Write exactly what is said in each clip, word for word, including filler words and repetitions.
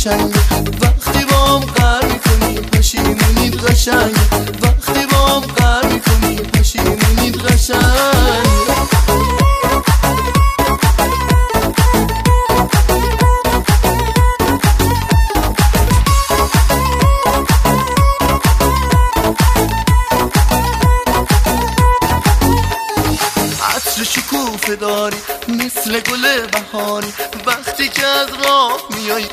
قشنگ، وقتی با هم قهر میکنی پشیمونید قشنگ، وقتی با هم قهر میکنی پشیمونید قشنگ. عطر شکوفه داری مثل گل بهاری، وقتی که از راه میای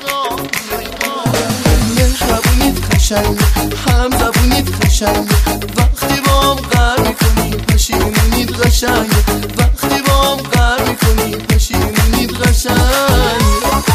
مهربونید قشنگ، هم زبونید قشنگ، وقتی با هم قهر میکنی پشیمونید قشنگ، وقتی با هم قهر میکنی پشیمونید قشنگ.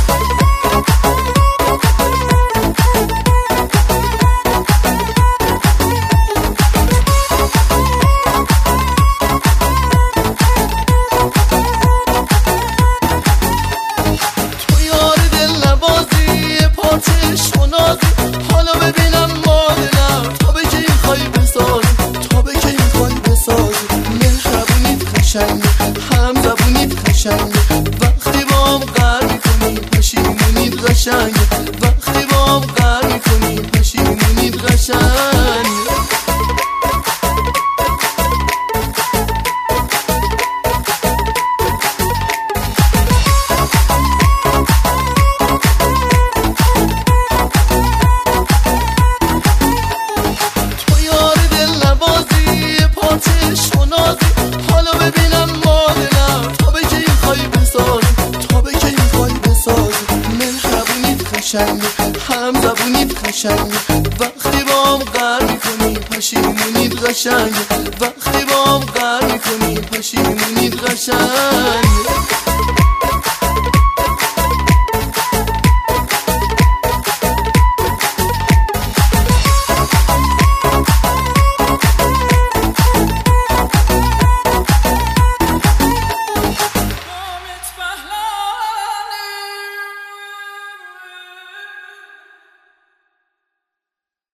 حالا ببینم مادرم تا به که این خواهی بسازی، تا به که این خواهی بسازی. مهربونید قشنگ، هم زبونید قشنگ، وقتی با هم قهر میکنی پشیمونید قشنگ، وقتی با هم قهر میکنی پشیمونید قشنگ. حالا ببینم مادرم تا به که این خواهی بسازی، تا به که این خواهی بسازی. مهربونید قشنگ، هم زبونید قشنگ، وقتی با هم قهر میکنی پشیمونید قشنگ، وقتی با هم قهر میکنی پشیمونید قشنگ.